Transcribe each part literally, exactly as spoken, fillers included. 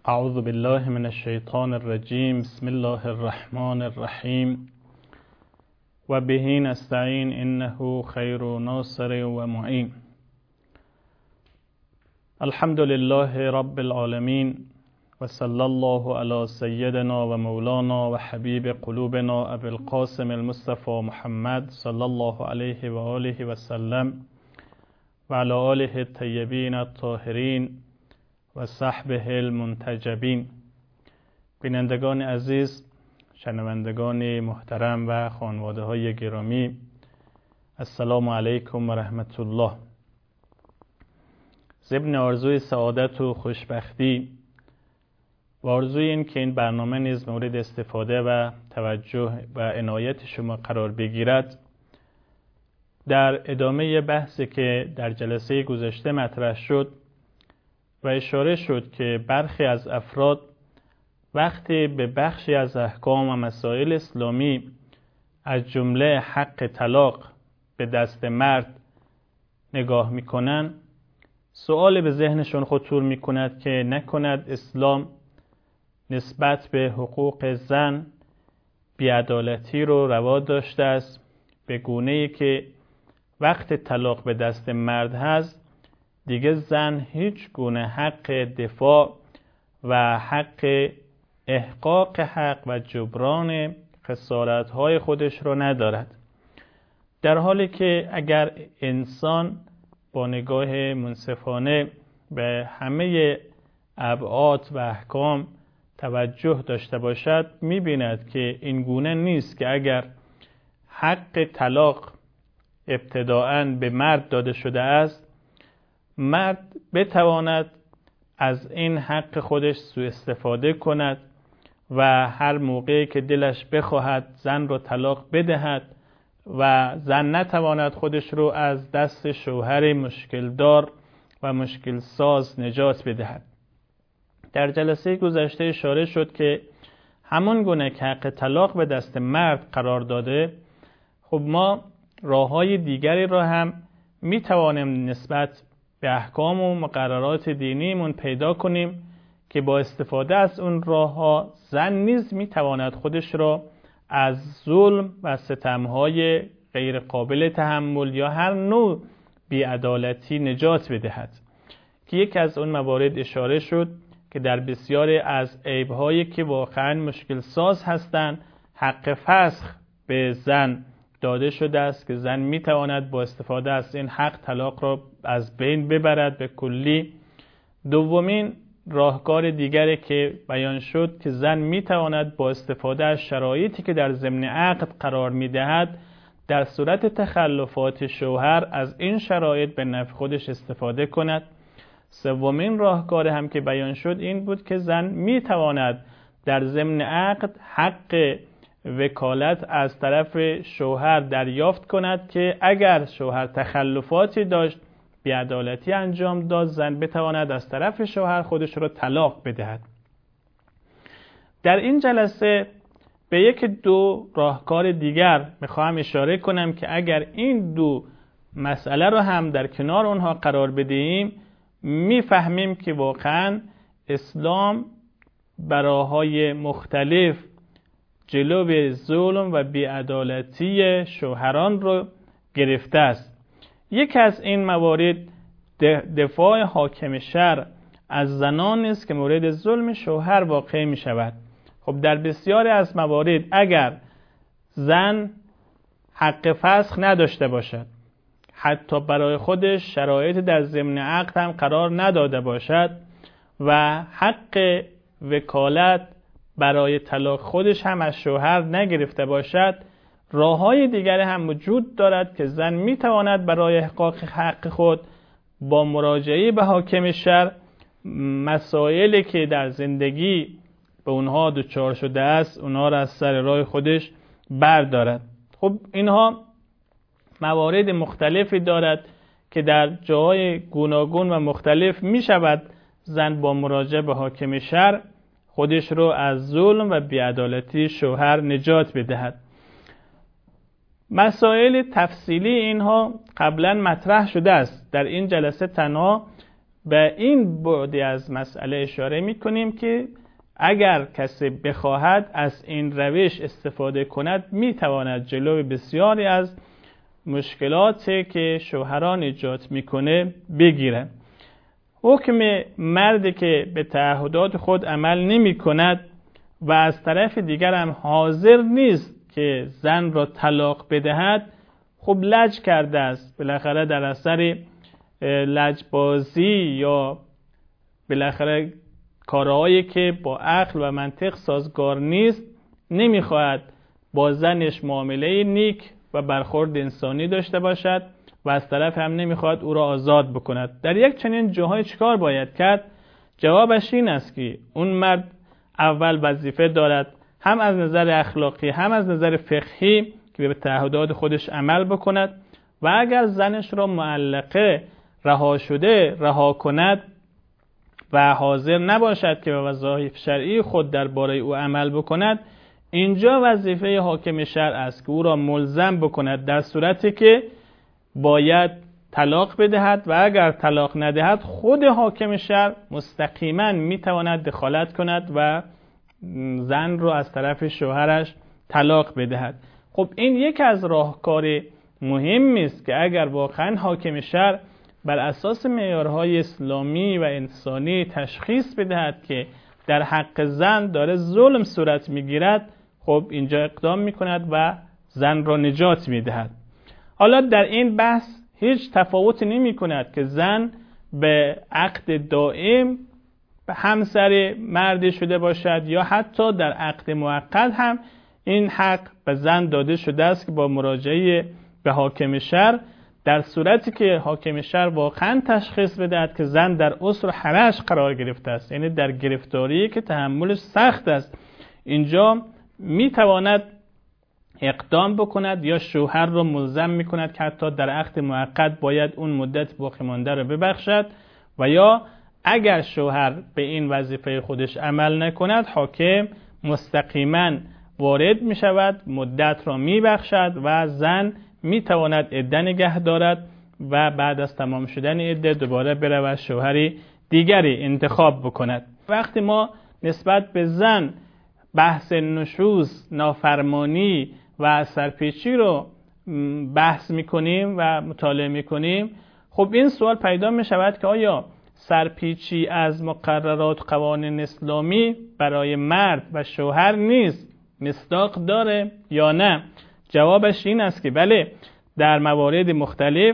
اعوذ بالله من الشیطان الرجیم. بسم الله الرحمن الرحیم و به نستعین انه خیر ناصر و معین. الحمد لله رب العالمین و صلی الله علی سیدنا و مولانا و حبیب قلوبنا ابی القاسم المصطفى محمد صلی الله علیه و آله و سلم و علی آله الطیبین الطاهرین و صحبه المنتجبین. بینندگان عزیز، شنوندگان محترم و خانواده های گرامی، السلام علیکم و رحمت الله. ضمن آرزوی سعادت و خوشبختی و آرزوی این که این برنامه نیز مورد استفاده و توجه و عنایت شما قرار بگیرد، در ادامه بحثی که در جلسه گذشته مطرح شد و اشاره شد که برخی از افراد وقتی به بخشی از احکام و مسائل اسلامی از جمله حق طلاق به دست مرد نگاه میکنن، سؤال به ذهنشون خطور میکند که نکند اسلام نسبت به حقوق زن بی‌عدالتی رو روا داشته است، به گونه‌ای که وقت طلاق به دست مرد هست دیگه زن هیچ گونه حق دفاع و حق احقاق حق و جبران خسارت‌های خودش رو ندارد، در حالی که اگر انسان با نگاه منصفانه به همه ابعاد و احکام توجه داشته باشد می‌بیند که این گونه نیست که اگر حق طلاق ابتداءً به مرد داده شده است، مرد بتواند از این حق خودش سوء استفاده کند و هر موقعی که دلش بخواهد زن رو طلاق بدهد و زن نتواند خودش رو از دست شوهر مشکل دار و مشکل ساز نجات بدهد. در جلسه گذشته اشاره شد که همون گونه که حق طلاق به دست مرد قرار داده، خب ما راه‌های دیگری را هم می توانیم نسبت به احکام و مقررات دینیمون پیدا کنیم که با استفاده از اون راه‌ها زن نیز می تواند خودش را از ظلم و ستم‌های غیر قابل تحمل یا هر نوع بی‌عدالتی نجات بدهد، که یکی از اون موارد اشاره شد که در بسیاری از عیب‌هایی که واقعاً مشکل ساز هستند حق فسخ به زن داده شده است که زن می تواند با استفاده از این حق طلاق را از بین ببرد به کلی. دومین راهکار دیگری که بیان شد که زن می تواند با استفاده از شرایطی که در ضمن عقد قرار می دهد در صورت تخلفات شوهر از این شرایط به نفع خودش استفاده کند. سومین راهکار هم که بیان شد این بود که زن می تواند در ضمن عقد حق وکالت از طرف شوهر دریافت کند که اگر شوهر تخلفاتی داشت، بی‌عدالتی انجام داد، زن بتواند از طرف شوهر خودش را طلاق بدهد. در این جلسه به یک دو راهکار دیگر میخواهم اشاره کنم که اگر این دو مسئله رو هم در کنار اونها قرار بدهیم میفهمیم که واقعا اسلام براهای مختلف جلوی ظلم و بی‌عدالتی شوهران رو گرفته است. یکی از این موارد دفاع حاکم شرع از زنان است که مورد ظلم شوهر واقع می شود. خب در بسیاری از موارد اگر زن حق فسخ نداشته باشد، حتی برای خودش شرایط در ضمن عقد هم قرار نداده باشد و حق وکالت برای طلاق خودش هم از شوهر نگرفته باشد، راه‌های دیگر هم وجود دارد که زن میتواند برای احقاق حق خود با مراجعه به حاکم شرع مسائلی که در زندگی به اونها دچار شده است اونها را از سر راه خودش بردارد. خب اینها موارد مختلفی دارد که در جاهای گوناگون و مختلف میشود زن با مراجعه به حاکم شرع خودش رو از ظلم و بی‌عدالتی شوهر نجات بدهد. مسائل تفصیلی اینها قبلا مطرح شده است. در این جلسه تنها به این بعدی از مسئله اشاره میکنیم که اگر کسی بخواهد از این روش استفاده کند میتواند جلوی بسیاری از مشکلاتی که شوهران ایجاد میکنه بگیره. حکم مردی که به تعهدات خود عمل نمی کند و از طرف دیگر هم حاضر نیست که زن را طلاق بدهد، خب لج کرده است. بالاخره در اثر لجبازی یا بالاخره کارهایی که با عقل و منطق سازگار نیست نمیخواهد با زنش معامله نیک و برخورد انسانی داشته باشد و از طرف هم نمیخواهد او را آزاد بکند. در یک چنین جاهای چیکار باید کرد؟ جوابش این است که اون مرد اول وظیفه دارد هم از نظر اخلاقی هم از نظر فقهی که به تعهدات خودش عمل بکند و اگر زنش را معلقه رها شده رها کند و حاضر نباشد که به وظایف شرعی خود درباره او عمل بکند، اینجا وظیفه حاکم شرع است که او را ملزم بکند در صورتی که باید طلاق بدهد و اگر طلاق ندهد خود حاکم شرع مستقیما میتواند دخالت کند و زن رو از طرف شوهرش طلاق بدهد. خب این یک از راهکار مهمی است که اگر واقعا حاکم شرع بر اساس معیارهای اسلامی و انسانی تشخیص بدهد که در حق زن داره ظلم صورت میگیرد، خب اینجا اقدام میکند و زن را نجات میدهد. حالا در این بحث هیچ تفاوتی نمی کند که زن به عقد دائم به همسر مردی شده باشد یا حتی در عقد موقت هم این حق به زن داده شده است که با مراجعه به حاکم شرع در صورتی که حاکم شرع واقعا تشخیص بدهد که زن در اسر و حرج قرار گرفته است، یعنی در گرفتاری که تحملش سخت است، اینجا میتواند اقدام بکند یا شوهر را ملزم میکند که حتی در عقد موقت باید اون مدت باقی مانده را ببخشد و یا اگر شوهر به این وظیفه خودش عمل نکند حاکم مستقیما وارد می شود، مدت را می بخشد و زن می تواند عده نگه دارد و بعد از تمام شدن عده دوباره برود شوهری دیگری انتخاب بکند. وقتی ما نسبت به زن بحث نشوز، نافرمانی و سرپیچی رو بحث می کنیم و مطالعه می کنیم، خب این سوال پیدا می شود که آیا سرپیچی از مقررات قوانین اسلامی برای مرد و شوهر نیست مصداق داره یا نه؟ جوابش این است که بله، در موارد مختلف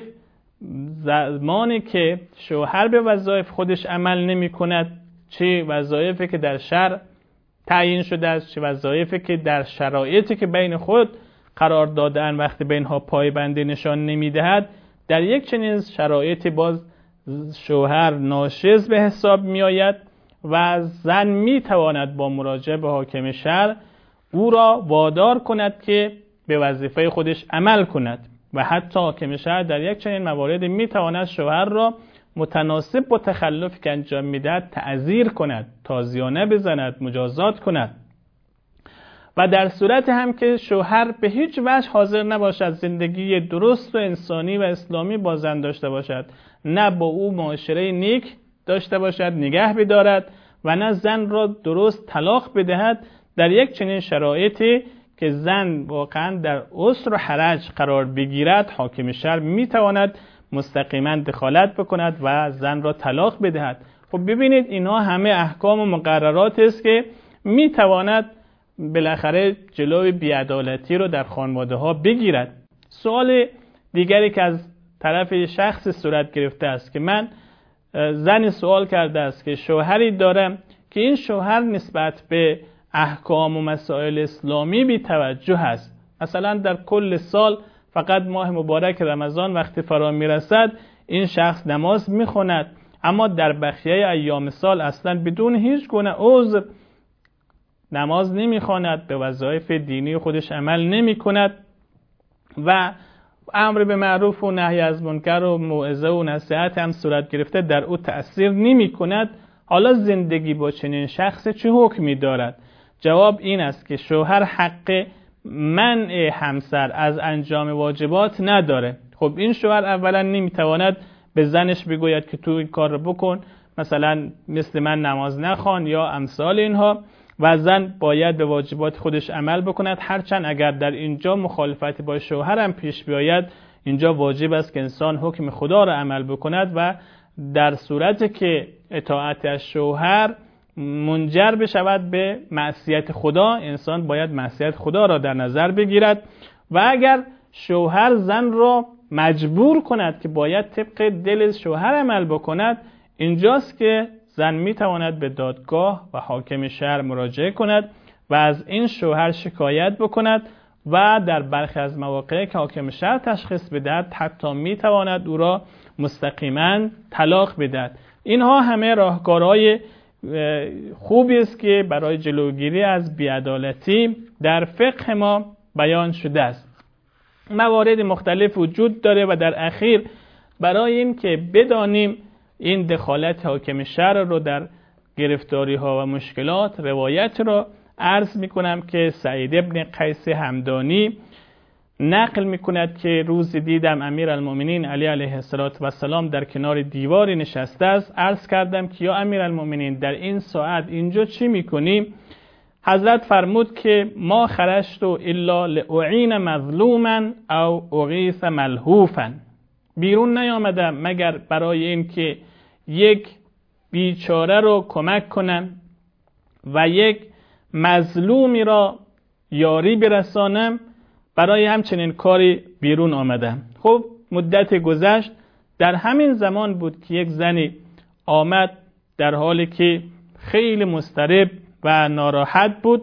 زمانی که شوهر به وظایف خودش عمل نمی کند، چه وظایفی که در شرع تعیین شده است چه وظایفی که در شرایطی که بین خود قرار دادن وقتی به اینها پایبندی نشان نمی دهد، در یک چنین شرایطی باز شوهر ناشز به حساب می آید و زن می تواند با مراجعه به حاکم شرع او را وادار کند که به وظیفه خودش عمل کند و حتی حاکم شرع در یک چنین موارد می تواند شوهر را متناسب با تخلفی که انجام می دهد تعزیر کند، تازیانه بزند، مجازات کند. و در صورت هم که شوهر به هیچ وجه حاضر نباشد زندگی درست و انسانی و اسلامی با زن داشته باشد، نه با او معاشره نیک داشته باشد، نگه بدارد و نه زن را درست طلاق بدهد، در یک چنین شرایطی که زن واقعا در اسر و حرج قرار بگیرد، حاکم شرع میتواند مستقیما دخالت بکند و زن را طلاق بدهد. خب ببینید اینها همه احکام و مقررات است که میتواند بالاخره جلوی بی‌عدالتی رو در خانواده ها بگیرد. سوال دیگری که از طرف شخص صورت گرفته است که من زن سوال کرده است که شوهری دارم که این شوهر نسبت به احکام و مسائل اسلامی بی توجه است، مثلا در کل سال فقط ماه مبارک رمضان وقتی فرا میرسد این شخص نماز میخواند، اما در بقیه ایام سال اصلا بدون هیچ گونه عذر نماز نمیخواند، به وظایف دینی خودش عمل نمی کند و امر به معروف و نهی از منکر و موعظه و نصیحت هم صورت گرفته در او تأثیر نمی کند. حالا زندگی با چنین شخص چه حکمی دارد؟ جواب این است که شوهر حق منع همسر از انجام واجبات نداره. خب این شوهر اولا نمیتواند به زنش بگوید که تو این کار رو بکن، مثلا مثل من نماز نخوان یا امثال اینها، و زن باید به واجبات خودش عمل بکند. هرچند اگر در اینجا مخالفت با شوهرم پیش بیاید، اینجا واجب است که انسان حکم خدا را عمل بکند و در صورتی که اطاعت از شوهر منجر بشود به معصیت خدا، انسان باید معصیت خدا را در نظر بگیرد. و اگر شوهر زن را مجبور کند که باید طبق دل شوهر عمل بکند، اینجاست که زن میتواند به دادگاه و حاکم شهر مراجعه کند و از این شوهر شکایت بکند و در برخی از مواقع که حاکم شهر تشخیص بدهد حتی میتواند او را مستقیما طلاق بدهد. اینها همه راهکارهای خوبی است که برای جلوگیری از بی‌عدالتی در فقه ما بیان شده است. موارد مختلف وجود داره و در اخیر برای این که بدانیم این دخالت حاکم شرع رو در گرفتاری ها و مشکلات، روایت رو عرض می کنم که سعید ابن قیس همدانی نقل می کند که روزی دیدم امیر المؤمنین علی علیه السلام در کنار دیواری نشسته است. عرض کردم که یا امیر المؤمنین در این ساعت اینجا چی می کنی؟ حضرت فرمود که ما خرجت الا لاعین مظلوما او اغیث ملهوفا، بیرون نیامدم مگر برای این که یک بیچاره رو کمک کنم و یک مظلومی را یاری برسانم، برای همچنین کاری بیرون آمدم. خب مدت گذشت، در همین زمان بود که یک زنی آمد در حالی که خیلی مضطرب و ناراحت بود.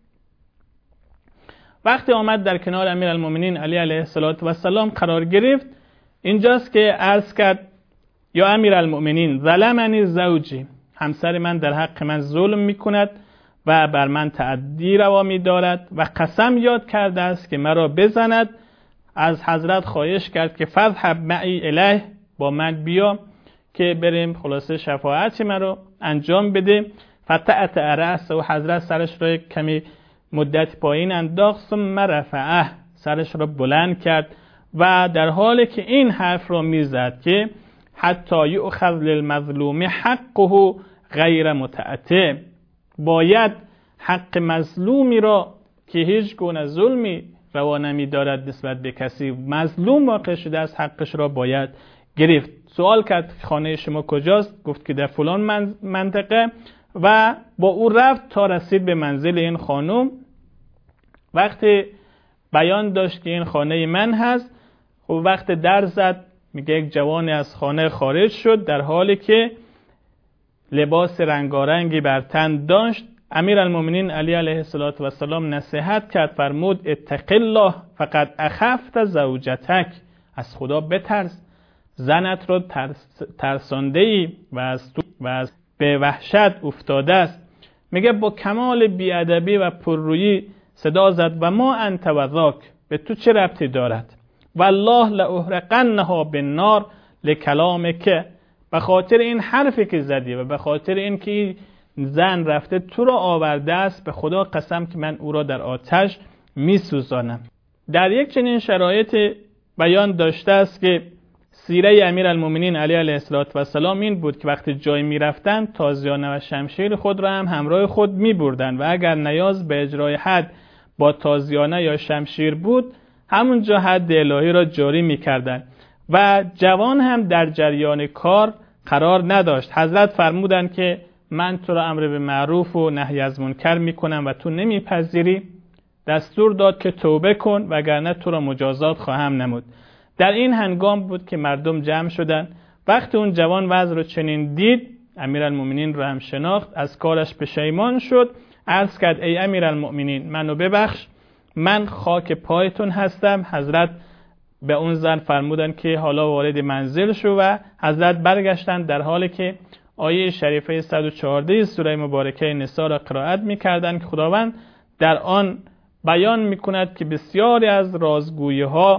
وقتی آمد در کنار امیرالمومنین علی علیه السلام قرار گرفت، اینجاست که عرض کرد یا امیرالمومنین ظلمنی زوجی، همسر من در حق من ظلم میکند و بر من تعدی روا می‌دارد و قسم یاد کرده است که مرا بزند. از حضرت خواهش کرد که فذهب معی الیه، با من بیا که بریم خلاصه شفاعت مرا انجام بده. فتأت رأسه، و حضرت سرش را کمی مدت پایین انداخت، ثم رفعه، سرش را بلند کرد و در حالی که این حرف را میزد که حتی یؤخذ للمظلوم حقه غیر متأتع، باید حق مظلومی را که هیچ گونه ظلمی روا نمی دارد نسبت به کسی مظلوم واقع شده است، حقش را باید گرفت. سوال کرد خانه شما کجاست؟ گفت که در فلان منطقه و با او رفت تا رسید به منزل این خانم. وقتی بیان داشت که این خانه من هست، و وقت در زد، میگه یک جوانی از خانه خارج شد در حالی که لباس رنگارنگی بر تن داشت. امیرالمومنین علی علیه السلام نصیحت کرد، فرمود اتق الله فقد اخفت زوجتک، از خدا بترس، زنت رو ترس، ترسانده ای و از تو و از به وحشت افتاده است. میگه با کمال بیادبی و پررویی صدا زد و ما انت و ذاک، به تو چه ربطی دارد؟ والله لاحرقنها بالنار لکلامک، به خاطر این حرفی که زدی و به خاطر این که زن رفته تو را آورده است، به خدا قسم که من او را در آتش میسوزانم. در یک چنین شرایط بیان داشته است که سیره امیرالمومنین علی علیه السلام این بود که وقتی جای میرفتن تازیانه و شمشیر خود را هم همراه خود میبردن و اگر نیاز به اجرای حد با تازیانه یا شمشیر بود، همونجا حد الهی را جاری میکردن و جوان هم در جریان کار قرار نداشت. حضرت فرمودند که من تو را امر به معروف و نهی از منکر میکنم و تو نمیپذیری، دستور داد که توبه کن وگرنه تو را مجازات خواهم نمود. در این هنگام بود که مردم جمع شدند. وقتی اون جوان وضع رو چنین دید، امیرالمومنین رو هم شناخت، از کارش پشیمان شد، عرض کرد ای امیرالمومنین منو ببخش، من خاک پایتون هستم. حضرت به اون زن فرمودن که حالا وارد منزل شو و حضرت برگشتند در حالی که آیه شریفه صد و چهارده سوره مبارکه نساء را قرائت می‌کردند که خداوند در آن بیان می‌کند که بسیاری از رازگویی ها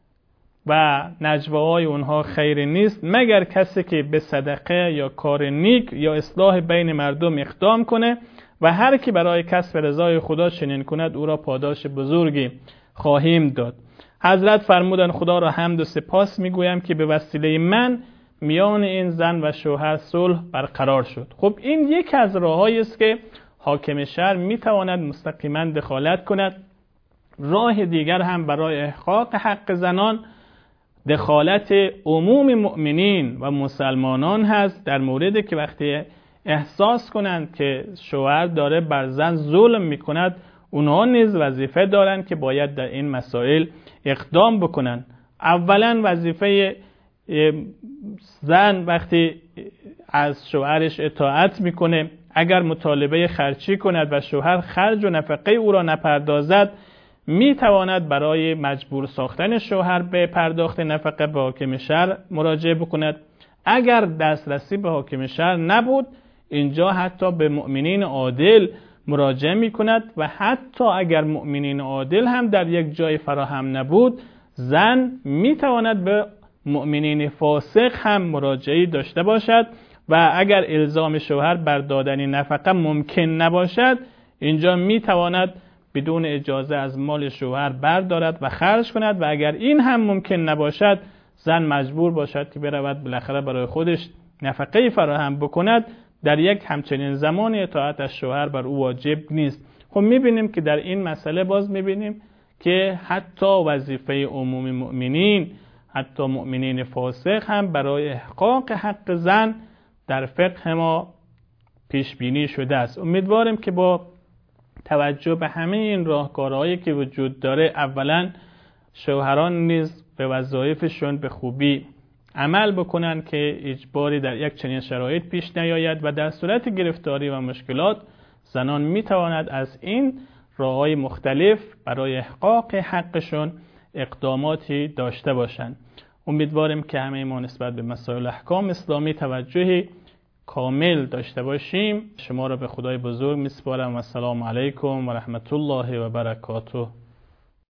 و نجواهای اونها خیر نیست مگر کسی که به صدقه یا کار نیک یا اصلاح بین مردم اقدام کنه و هر کی برای کسب رضای خدا چنین کند او را پاداش بزرگی خواهیم داد. حضرت فرمودند خدا را حمد و سپاس میگویم که به وسیله من میان این زن و شوهر صلح برقرار شد. خب این یک از راههایی است که حاکم شهر میتواند مستقیما دخالت کند. راه دیگر هم برای احقاق حق زنان دخالت عموم مؤمنین و مسلمانان هست، در موردی که وقتی احساس کنند که شوهر داره بر زن ظلم میکند، اونها نیز وظیفه دارند که باید در این مسائل اقدام بکنند. اولا وظیفه زن وقتی از شوهرش اطاعت میکنه، اگر مطالبه خرچی کند و شوهر خرج و نفقه او را نپردازد، میتواند برای مجبور ساختن شوهر به پرداخت نفقه به حاکم شهر مراجعه بکند. اگر دسترسی به حاکم شهر نبود، اینجا حتی به مؤمنین عادل مراجعه میکند و حتی اگر مؤمنین عادل هم در یک جای فراهم نبود، زن میتواند به مؤمنین فاسق هم مراجعه داشته باشد و اگر الزام شوهر بر دادن نفقه ممکن نباشد، اینجا میتواند بدون اجازه از مال شوهر بردارد و خرج کند و اگر این هم ممکن نباشد، زن مجبور باشد که برود بالاخره برای خودش نفقه فراهم بکند. در یک همچنین زمان اطاعت از شوهر بر او واجب نیست. خب میبینیم که در این مسئله باز میبینیم که حتی وظیفه عموم مؤمنین، حتی مؤمنین فاسق هم برای احقاق حق زن در فقه ما پیش بینی شده است. امیدواریم که با توجه به همه این راهکارهایی که وجود داره، اولا شوهران نیز به وظایفشون به خوبی عمل بکنن که اجباری در یک چنین شرایط پیش نیاید و در صورت گرفتاری و مشکلات زنان میتواند از این راههای مختلف برای احقاق حقشون اقداماتی داشته باشند. امیدواریم که همه ما نسبت به مسائل احکام اسلامی توجهی کامل داشته باشیم. شما را به خدای بزرگ میسپارم و السلام علیکم و رحمت الله و برکاته.